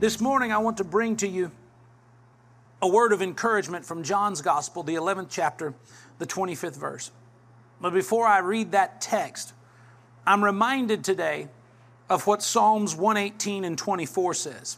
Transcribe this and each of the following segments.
This morning I want to bring to you a word of encouragement from John's Gospel, the 11th chapter, the 25th verse. But before I read that text, I'm reminded today of what Psalms 118 and 24 says.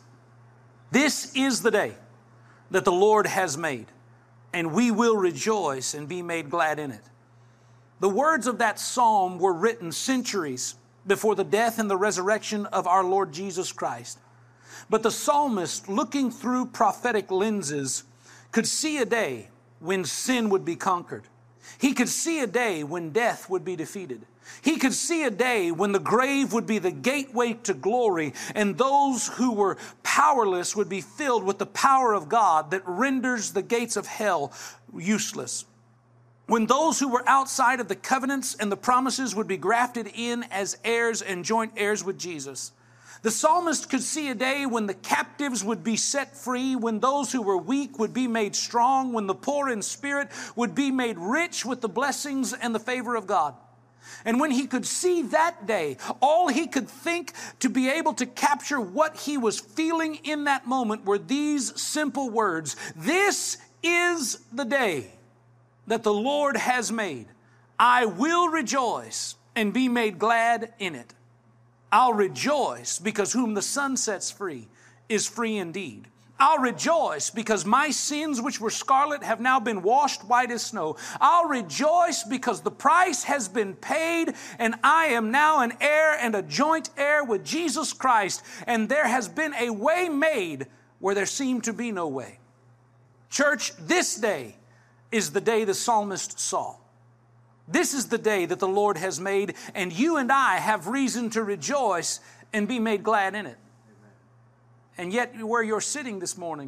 This is the day that the Lord has made, and we will rejoice and be made glad in it. The words of that psalm were written centuries before the death and the resurrection of our Lord Jesus Christ. But the psalmist, looking through prophetic lenses, could see a day when sin would be conquered. He could see a day when death would be defeated. He could see a day when the grave would be the gateway to glory, and those who were powerless would be filled with the power of God that renders the gates of hell useless. When those who were outside of the covenants and the promises would be grafted in as heirs and joint heirs with Jesus. The psalmist could see a day when the captives would be set free, when those who were weak would be made strong, when the poor in spirit would be made rich with the blessings and the favor of God. And when he could see that day, all he could think to be able to capture what he was feeling in that moment were these simple words: "This is the day that the Lord has made. I will rejoice and be made glad in it. I'll rejoice because whom the Son sets free is free indeed. I'll rejoice because my sins, which were scarlet, have now been washed white as snow. I'll rejoice because the price has been paid, and I am now an heir and a joint heir with Jesus Christ, and there has been a way made where there seemed to be no way." Church, this day is the day the psalmist saw. This is the day that the Lord has made, and you and I have reason to rejoice and be made glad in it. Amen. And yet, where you're sitting this morning,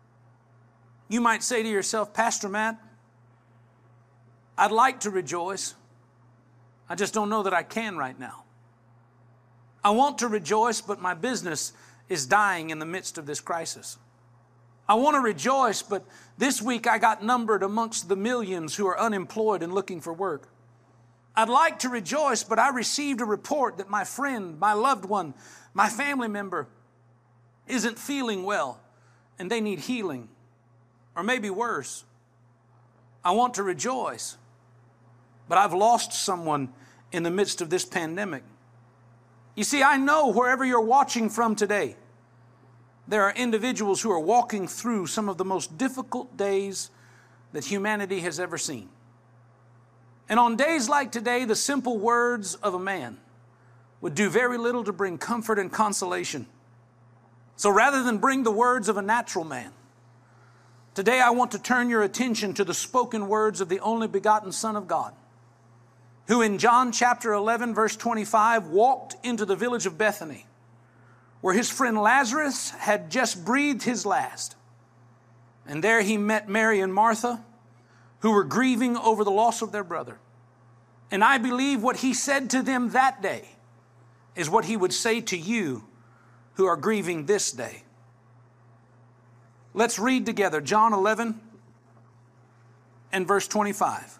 you might say to yourself, "Pastor Matt, I'd like to rejoice. I just don't know that I can right now. I want to rejoice, but my business is dying in the midst of this crisis. I want to rejoice, but this week I got numbered amongst the millions who are unemployed and looking for work. I'd like to rejoice, but I received a report that my friend, my loved one, my family member isn't feeling well and they need healing, or maybe worse. I want to rejoice, but I've lost someone in the midst of this pandemic." You see, I know wherever you're watching from today, there are individuals who are walking through some of the most difficult days that humanity has ever seen. And on days like today, the simple words of a man would do very little to bring comfort and consolation. So rather than bring the words of a natural man, today I want to turn your attention to the spoken words of the only begotten Son of God, who in John chapter 11, verse 25, walked into the village of Bethany, where his friend Lazarus had just breathed his last. And there he met Mary and Martha, who were grieving over the loss of their brother. And I believe what he said to them that day is what he would say to you who are grieving this day. Let's read together John 11 and verse 25.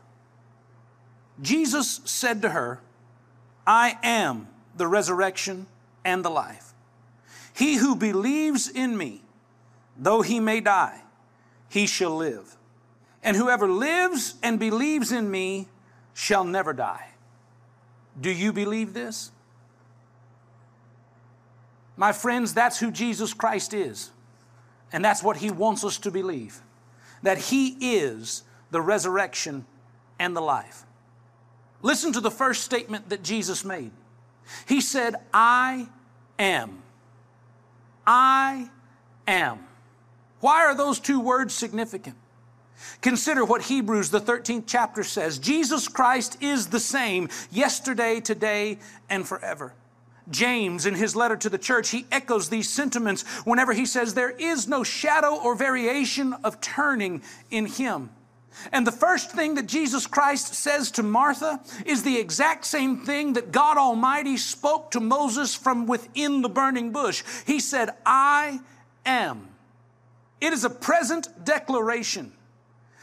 Jesus said to her, "I am the resurrection and the life. He who believes in me, though he may die, he shall live. And whoever lives and believes in me shall never die." Do you believe this? My friends, that's who Jesus Christ is. And that's what he wants us to believe. That he is the resurrection and the life. Listen to the first statement that Jesus made. He said, "I am." I am. Why are those two words significant? Consider what Hebrews, the 13th chapter says. Jesus Christ is the same yesterday, today, and forever. James, in his letter to the church, he echoes these sentiments whenever he says there is no shadow or variation of turning in him. And the first thing that Jesus Christ says to Martha is the exact same thing that God Almighty spoke to Moses from within the burning bush. He said, "I am." It is a present declaration.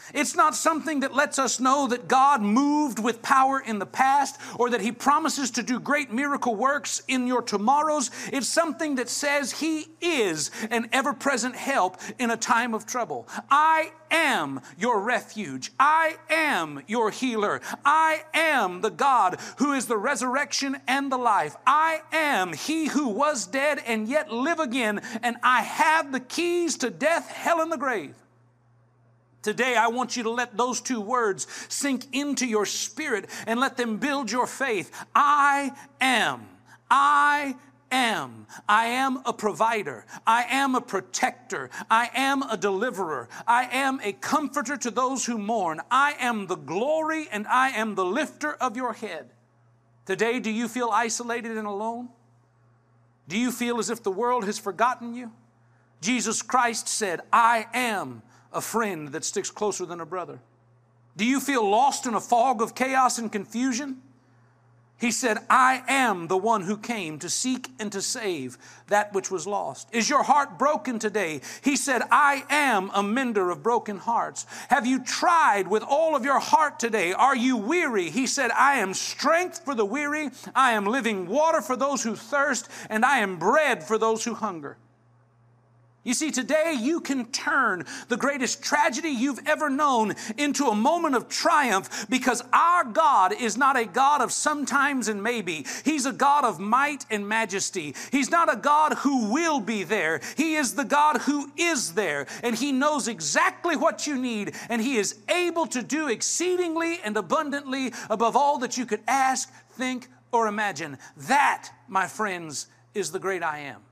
It's not something that lets us know that God moved with power in the past or that He promises to do great miracle works in your tomorrows. It's something that says He is an ever-present help in a time of trouble. I am your refuge. I am your healer. I am the God who is the resurrection and the life. I am He who was dead and yet live again, and I have the keys to death, hell, and the grave. Today, I want you to let those two words sink into your spirit and let them build your faith. I am. I am. I am a provider. I am a protector. I am a deliverer. I am a comforter to those who mourn. I am the glory and I am the lifter of your head. Today, do you feel isolated and alone? Do you feel as if the world has forgotten you? Jesus Christ said, I am a friend that sticks closer than a brother. Do you feel lost in a fog of chaos and confusion? He said, I am the one who came to seek and to save that which was lost. Is your heart broken today? He said, I am a mender of broken hearts. Have you tried with all of your heart today? Are you weary? He said, I am strength for the weary. I am living water for those who thirst, and I am bread for those who hunger. You see, today you can turn the greatest tragedy you've ever known into a moment of triumph, because our God is not a God of sometimes and maybe. He's a God of might and majesty. He's not a God who will be there. He is the God who is there, and He knows exactly what you need, and He is able to do exceedingly and abundantly above all that you could ask, think, or imagine. That, my friends, is the great I am.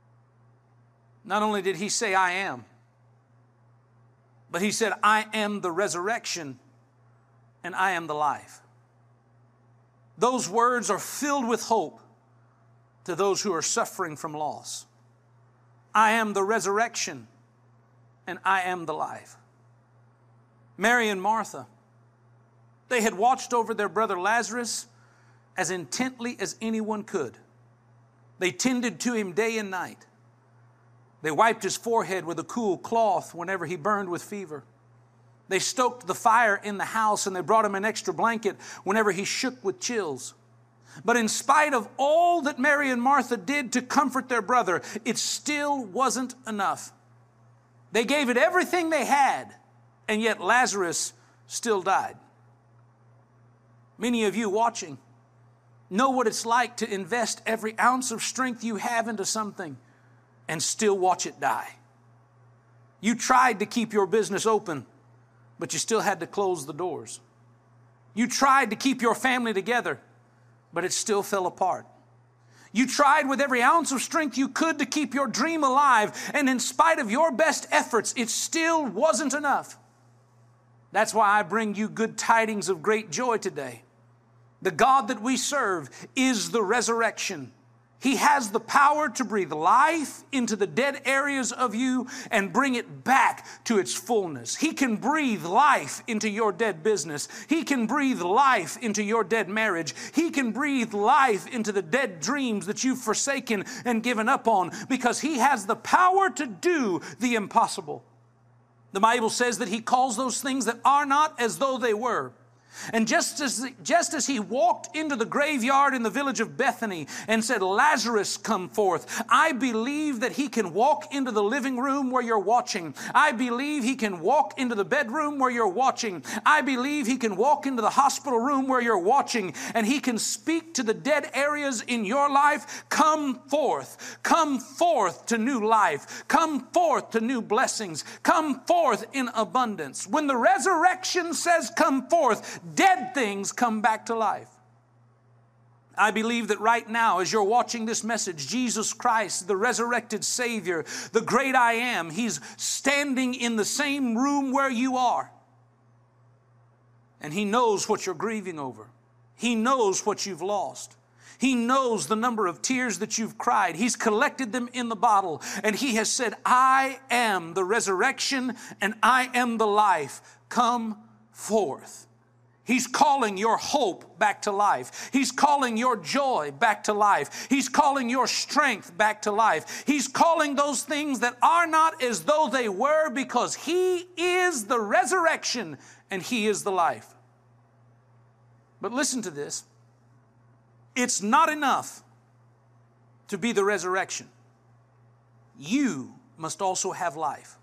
Not only did He say, I am, but He said, I am the resurrection and I am the life. Those words are filled with hope to those who are suffering from loss. I am the resurrection and I am the life. Mary and Martha, they had watched over their brother Lazarus as intently as anyone could. They tended to him day and night. They wiped his forehead with a cool cloth whenever he burned with fever. They stoked the fire in the house, and they brought him an extra blanket whenever he shook with chills. But in spite of all that Mary and Martha did to comfort their brother, it still wasn't enough. They gave it everything they had, and yet Lazarus still died. Many of you watching know what it's like to invest every ounce of strength you have into something and still watch it die. You tried to keep your business open, but you still had to close the doors. You tried to keep your family together, but it still fell apart. You tried with every ounce of strength you could to keep your dream alive, and in spite of your best efforts, it still wasn't enough. That's why I bring you good tidings of great joy today. The God that we serve is the resurrection. He has the power to breathe life into the dead areas of you and bring it back to its fullness. He can breathe life into your dead business. He can breathe life into your dead marriage. He can breathe life into the dead dreams that you've forsaken and given up on, because He has the power to do the impossible. The Bible says that He calls those things that are not as though they were. And just as He walked into the graveyard in the village of Bethany and said, Lazarus, come forth, I believe that He can walk into the living room where you're watching. I believe He can walk into the bedroom where you're watching. I believe He can walk into the hospital room where you're watching, and He can speak to the dead areas in your life. Come forth to new life. Come forth to new blessings. Come forth in abundance. When the resurrection says come forth, dead things come back to life. I believe that right now, as you're watching this message, Jesus Christ, the resurrected Savior, the great I am, He's standing in the same room where you are. And He knows what you're grieving over. He knows what you've lost. He knows the number of tears that you've cried. He's collected them in the bottle. And He has said, I am the resurrection and I am the life. Come forth. He's calling your hope back to life. He's calling your joy back to life. He's calling your strength back to life. He's calling those things that are not as though they were, because He is the resurrection and He is the life. But listen to this. It's not enough to be the resurrection. You must also have life.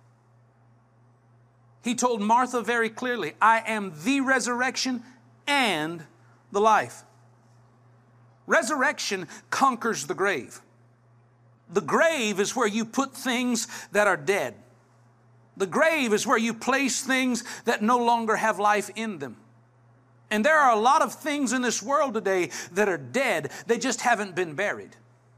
He told Martha very clearly, I am the resurrection and the life. Resurrection conquers the grave. The grave is where you put things that are dead. The grave is where you place things that no longer have life in them. And there are a lot of things in this world today that are dead. They just haven't been buried.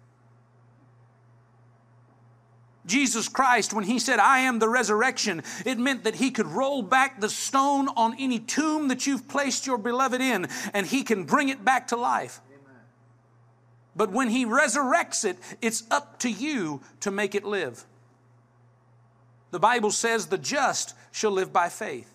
Jesus Christ, when He said, I am the resurrection, it meant that He could roll back the stone on any tomb that you've placed your beloved in, and He can bring it back to life. Amen. But when He resurrects it, it's up to you to make it live. The Bible says the just shall live by faith.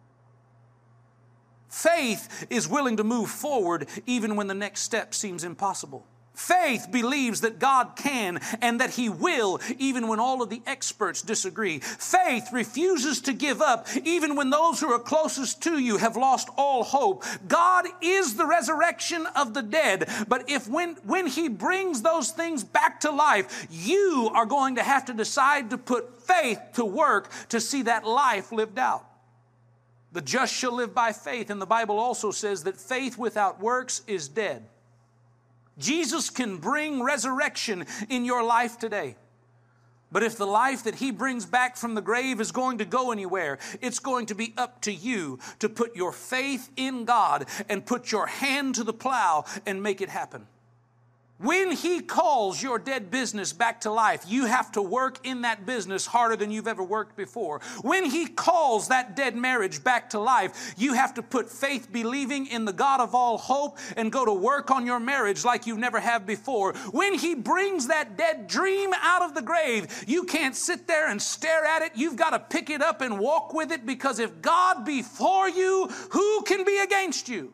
Faith is willing to move forward even when the next step seems impossible. Faith believes that God can and that He will, even when all of the experts disagree. Faith refuses to give up, even when those who are closest to you have lost all hope. God is the resurrection of the dead, but when He brings those things back to life, you are going to have to decide to put faith to work to see that life lived out. The just shall live by faith, and the Bible also says that faith without works is dead. Jesus can bring resurrection in your life today. But if the life that He brings back from the grave is going to go anywhere, it's going to be up to you to put your faith in God and put your hand to the plow and make it happen. When He calls your dead business back to life, you have to work in that business harder than you've ever worked before. When He calls that dead marriage back to life, you have to put faith believing in the God of all hope and go to work on your marriage like you never have before. When He brings that dead dream out of the grave, you can't sit there and stare at it. You've got to pick it up and walk with it, because if God be for you, who can be against you?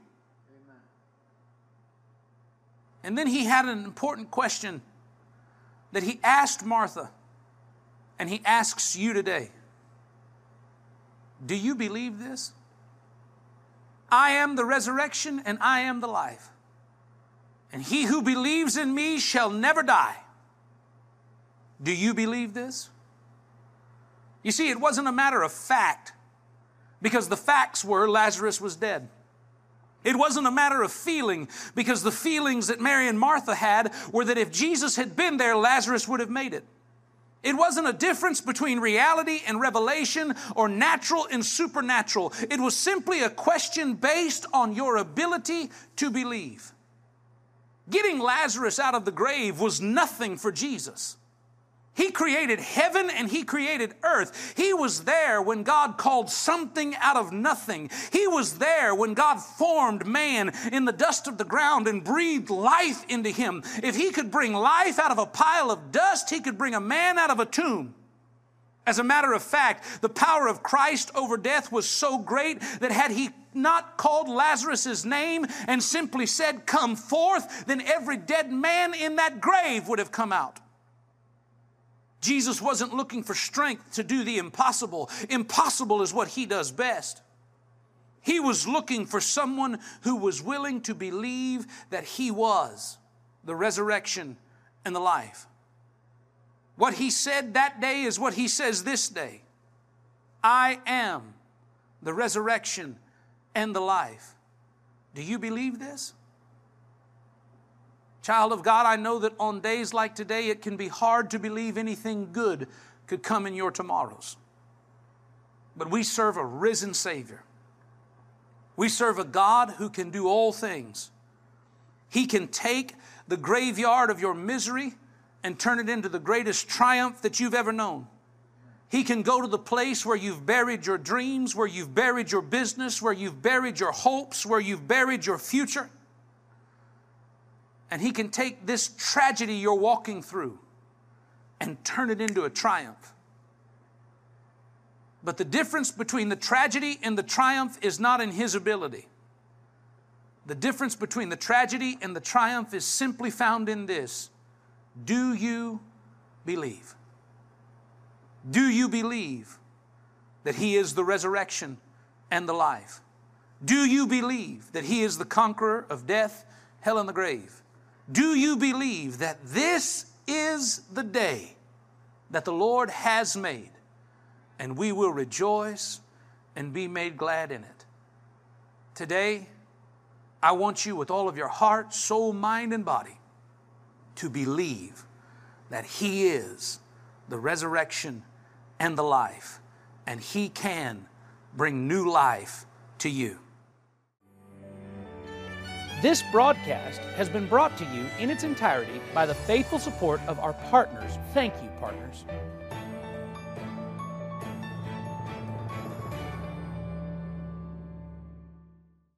And then He had an important question that He asked Martha, and He asks you today. Do you believe this? I am the resurrection and I am the life. And he who believes in me shall never die. Do you believe this? You see, it wasn't a matter of fact, because the facts were Lazarus was dead. It wasn't a matter of feeling, because the feelings that Mary and Martha had were that if Jesus had been there, Lazarus would have made it. It wasn't a difference between reality and revelation or natural and supernatural. It was simply a question based on your ability to believe. Getting Lazarus out of the grave was nothing for Jesus. He created heaven and He created earth. He was there when God called something out of nothing. He was there when God formed man in the dust of the ground and breathed life into him. If He could bring life out of a pile of dust, He could bring a man out of a tomb. As a matter of fact, the power of Christ over death was so great that had He not called Lazarus' name and simply said, "Come forth," then every dead man in that grave would have come out. Jesus wasn't looking for strength to do the impossible. Impossible is what He does best. He was looking for someone who was willing to believe that He was the resurrection and the life. What He said that day is what He says this day. I am the resurrection and the life. Do you believe this? Child of God, I know that on days like today, it can be hard to believe anything good could come in your tomorrows. But we serve a risen Savior. We serve a God who can do all things. He can take the graveyard of your misery and turn it into the greatest triumph that you've ever known. He can go to the place where you've buried your dreams, where you've buried your business, where you've buried your hopes, where you've buried your future. And He can take this tragedy you're walking through and turn it into a triumph. But the difference between the tragedy and the triumph is not in His ability. The difference between the tragedy and the triumph is simply found in this. Do you believe? Do you believe that He is the resurrection and the life? Do you believe that He is the conqueror of death, hell, and the grave? Do you believe that this is the day that the Lord has made, and we will rejoice and be made glad in it? Today, I want you with all of your heart, soul, mind, and body to believe that He is the resurrection and the life, and He can bring new life to you. This broadcast has been brought to you in its entirety by the faithful support of our partners. Thank you, partners.